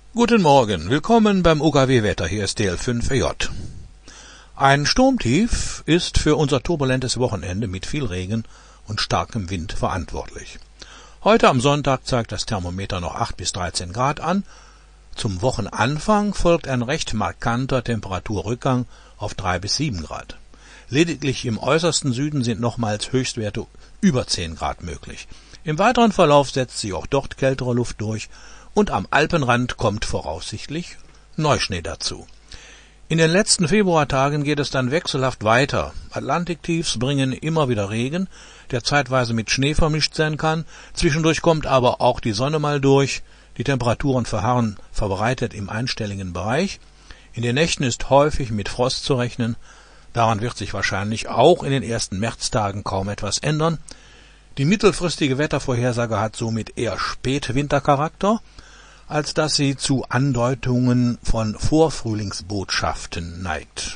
Guten Morgen, willkommen beim UKW-Wetter, hier ist DL5EJ. Ein Sturmtief ist für unser turbulentes Wochenende mit viel Regen und starkem Wind verantwortlich. Heute am Sonntag zeigt das Thermometer noch 8 bis 13 Grad an. Zum Wochenanfang folgt ein recht markanter Temperaturrückgang auf 3 bis 7 Grad. Lediglich im äußersten Süden sind nochmals Höchstwerte über 10 Grad möglich. Im weiteren Verlauf setzt sich auch dort kältere Luft durch und am Alpenrand kommt voraussichtlich Neuschnee dazu. In den letzten Februartagen geht es dann wechselhaft weiter. Atlantiktiefs bringen immer wieder Regen, der zeitweise mit Schnee vermischt sein kann. Zwischendurch kommt aber auch die Sonne mal durch. Die Temperaturen verharren verbreitet im einstelligen Bereich. In den Nächten ist häufig mit Frost zu rechnen. Daran wird sich wahrscheinlich auch in den ersten Märztagen kaum etwas ändern. Die mittelfristige Wettervorhersage hat somit eher Spätwintercharakter, als dass sie zu Andeutungen von Vorfrühlingsbotschaften neigt.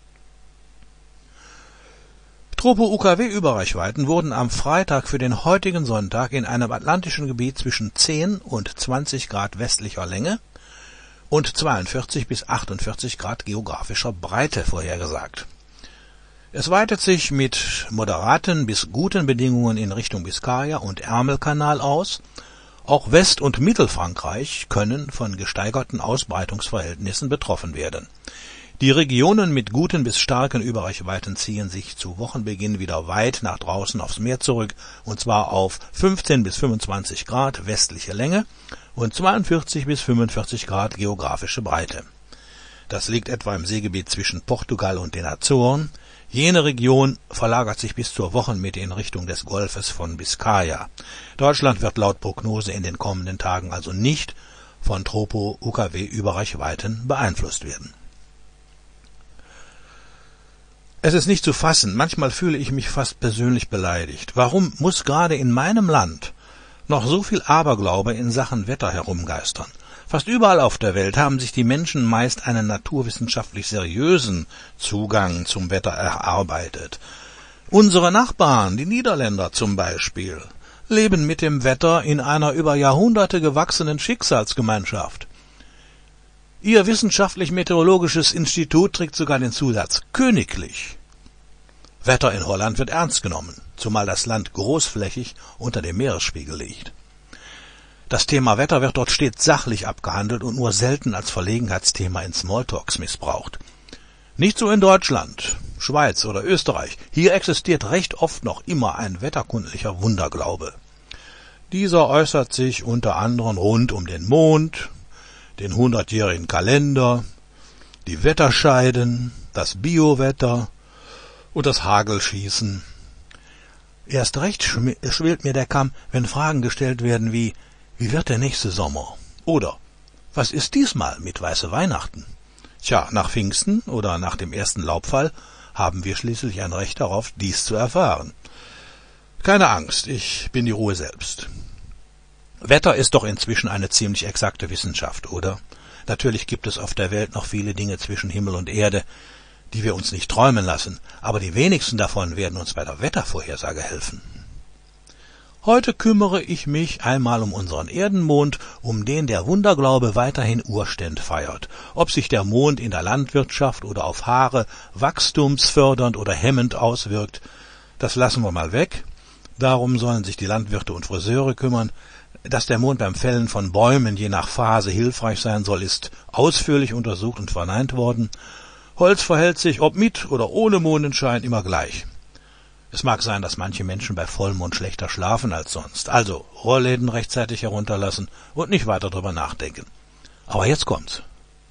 Tropo-UKW-Überreichweiten wurden am Freitag für den heutigen Sonntag in einem atlantischen Gebiet zwischen 10 und 20 Grad westlicher Länge und 42 bis 48 Grad geografischer Breite vorhergesagt. Es weitet sich mit moderaten bis guten Bedingungen in Richtung Biskaya und Ärmelkanal aus. Auch West- und Mittelfrankreich können von gesteigerten Ausbreitungsverhältnissen betroffen werden. Die Regionen mit guten bis starken Überreichweiten ziehen sich zu Wochenbeginn wieder weit nach draußen aufs Meer zurück, und zwar auf 15 bis 25 Grad westliche Länge und 42 bis 45 Grad geografische Breite. Das liegt etwa im Seegebiet zwischen Portugal und den Azoren. Jene Region verlagert sich bis zur Wochenmitte in Richtung des Golfes von Biskaya. Deutschland wird laut Prognose in den kommenden Tagen also nicht von Tropo-UKW-Überreichweiten beeinflusst werden. Es ist nicht zu fassen, manchmal fühle ich mich fast persönlich beleidigt. Warum muss gerade in meinem Land noch so viel Aberglaube in Sachen Wetter herumgeistern? Fast überall auf der Welt haben sich die Menschen meist einen naturwissenschaftlich seriösen Zugang zum Wetter erarbeitet. Unsere Nachbarn, die Niederländer zum Beispiel, leben mit dem Wetter in einer über Jahrhunderte gewachsenen Schicksalsgemeinschaft. Ihr wissenschaftlich-meteorologisches Institut trägt sogar den Zusatz königlich. Wetter in Holland wird ernst genommen, zumal das Land großflächig unter dem Meeresspiegel liegt. Das Thema Wetter wird dort stets sachlich abgehandelt und nur selten als Verlegenheitsthema in Smalltalks missbraucht. Nicht so in Deutschland, Schweiz oder Österreich. Hier existiert recht oft noch immer ein wetterkundlicher Wunderglaube. Dieser äußert sich unter anderem rund um den Mond, den 100-jährigen Kalender, die Wetterscheiden, das Biowetter und das Hagelschießen. Erst recht schwillt mir der Kamm, wenn Fragen gestellt werden wie wird der nächste Sommer? Oder was ist diesmal mit weiße Weihnachten? Tja, nach Pfingsten oder nach dem ersten Laubfall haben wir schließlich ein Recht darauf, dies zu erfahren. Keine Angst, ich bin die Ruhe selbst. Wetter ist doch inzwischen eine ziemlich exakte Wissenschaft, oder? Natürlich gibt es auf der Welt noch viele Dinge zwischen Himmel und Erde, die wir uns nicht träumen lassen, aber die wenigsten davon werden uns bei der Wettervorhersage helfen. Heute kümmere ich mich einmal um unseren Erdenmond, um den der Wunderglaube weiterhin Urständ feiert. Ob sich der Mond in der Landwirtschaft oder auf Haare wachstumsfördernd oder hemmend auswirkt, das lassen wir mal weg. Darum sollen sich die Landwirte und Friseure kümmern. Dass der Mond beim Fällen von Bäumen je nach Phase hilfreich sein soll, ist ausführlich untersucht und verneint worden. Holz verhält sich, ob mit oder ohne Mondenschein, immer gleich. Es mag sein, dass manche Menschen bei Vollmond schlechter schlafen als sonst. Also Rollläden rechtzeitig herunterlassen und nicht weiter drüber nachdenken. Aber jetzt kommt's.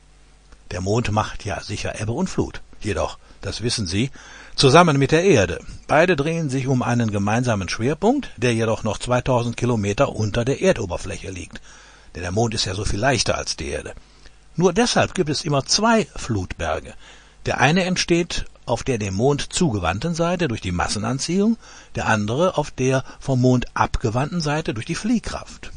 Der Mond macht ja sicher Ebbe und Flut. Jedoch, das wissen Sie, zusammen mit der Erde. Beide drehen sich um einen gemeinsamen Schwerpunkt, der jedoch noch 2000 Kilometer unter der Erdoberfläche liegt. Denn der Mond ist ja so viel leichter als die Erde. Nur deshalb gibt es immer zwei Flutberge. Der eine entsteht auf der dem Mond zugewandten Seite durch die Massenanziehung, der andere auf der vom Mond abgewandten Seite durch die Fliehkraft.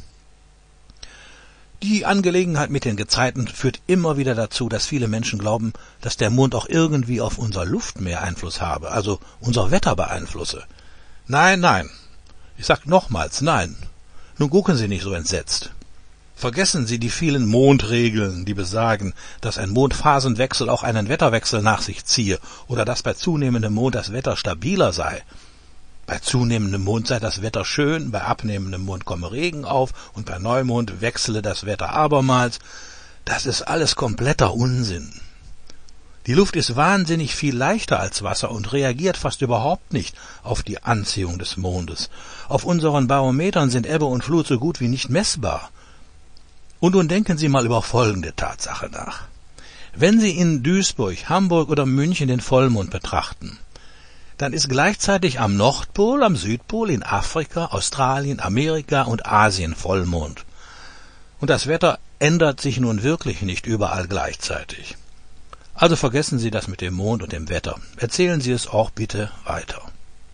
Die Angelegenheit mit den Gezeiten führt immer wieder dazu, dass viele Menschen glauben, dass der Mond auch irgendwie auf unser Luftmeer Einfluss habe, also unser Wetter beeinflusse. Nein, ich sag nochmals nein. Nun gucken Sie nicht so entsetzt. Vergessen Sie die vielen Mondregeln, die besagen, dass ein Mondphasenwechsel auch einen Wetterwechsel nach sich ziehe oder dass bei zunehmendem Mond das Wetter stabiler sei. Bei zunehmendem Mond sei das Wetter schön, bei abnehmendem Mond komme Regen auf und bei Neumond wechsle das Wetter abermals. Das ist alles kompletter Unsinn. Die Luft ist wahnsinnig viel leichter als Wasser und reagiert fast überhaupt nicht auf die Anziehung des Mondes. Auf unseren Barometern sind Ebbe und Flut so gut wie nicht messbar. Und nun denken Sie mal über folgende Tatsache nach. Wenn Sie in Duisburg, Hamburg oder München den Vollmond betrachten, dann ist gleichzeitig am Nordpol, am Südpol, in Afrika, Australien, Amerika und Asien Vollmond. Und das Wetter ändert sich nun wirklich nicht überall gleichzeitig. Also vergessen Sie das mit dem Mond und dem Wetter. Erzählen Sie es auch bitte weiter.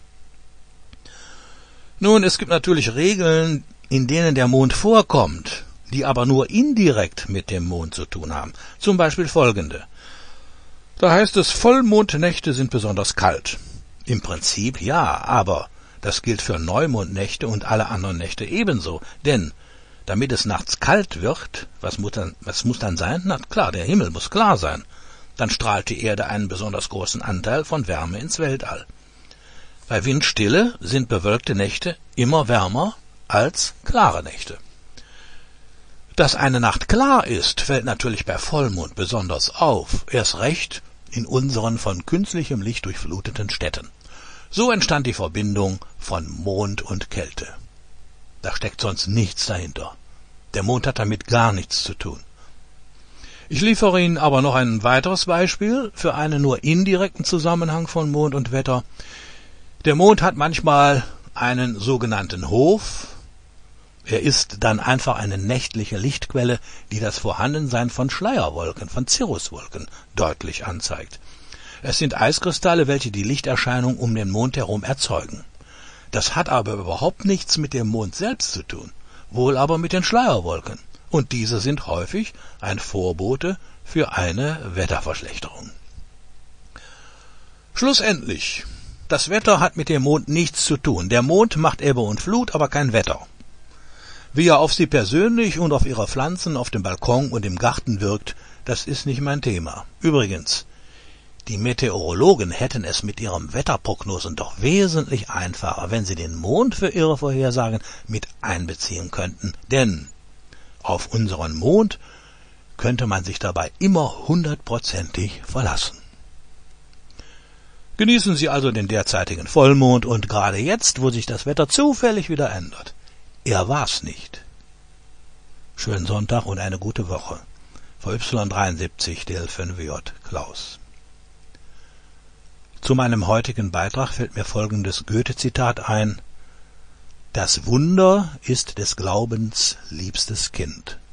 Nun, es gibt natürlich Regeln, in denen der Mond vorkommt, die aber nur indirekt mit dem Mond zu tun haben. Zum Beispiel folgende. Da heißt es, Vollmondnächte sind besonders kalt. Im Prinzip ja, aber das gilt für Neumondnächte und alle anderen Nächte ebenso. Denn damit es nachts kalt wird, was muss dann sein? Na klar, der Himmel muss klar sein. Dann strahlt die Erde einen besonders großen Anteil von Wärme ins Weltall. Bei Windstille sind bewölkte Nächte immer wärmer als klare Nächte. Dass eine Nacht klar ist, fällt natürlich bei Vollmond besonders auf, erst recht in unseren von künstlichem Licht durchfluteten Städten. So entstand die Verbindung von Mond und Kälte. Da steckt sonst nichts dahinter. Der Mond hat damit gar nichts zu tun. Ich liefere Ihnen aber noch ein weiteres Beispiel für einen nur indirekten Zusammenhang von Mond und Wetter. Der Mond hat manchmal einen sogenannten Hof. Er ist dann einfach eine nächtliche Lichtquelle, die das Vorhandensein von Schleierwolken, von Cirruswolken deutlich anzeigt. Es sind Eiskristalle, welche die Lichterscheinung um den Mond herum erzeugen. Das hat aber überhaupt nichts mit dem Mond selbst zu tun, wohl aber mit den Schleierwolken. Und diese sind häufig ein Vorbote für eine Wetterverschlechterung. Schlussendlich, das Wetter hat mit dem Mond nichts zu tun. Der Mond macht Ebbe und Flut, aber kein Wetter. Wie er auf Sie persönlich und auf Ihre Pflanzen auf dem Balkon und im Garten wirkt, das ist nicht mein Thema. Übrigens, die Meteorologen hätten es mit ihren Wetterprognosen doch wesentlich einfacher, wenn sie den Mond für ihre Vorhersagen mit einbeziehen könnten. Denn auf unseren Mond könnte man sich dabei immer 100%ig verlassen. Genießen Sie also den derzeitigen Vollmond und gerade jetzt, wo sich das Wetter zufällig wieder ändert. Er war's nicht. Schönen Sonntag und eine gute Woche. VY73 DL5J Klaus. Zu meinem heutigen Beitrag fällt mir folgendes Goethe-Zitat ein: Das Wunder ist des Glaubens liebstes Kind.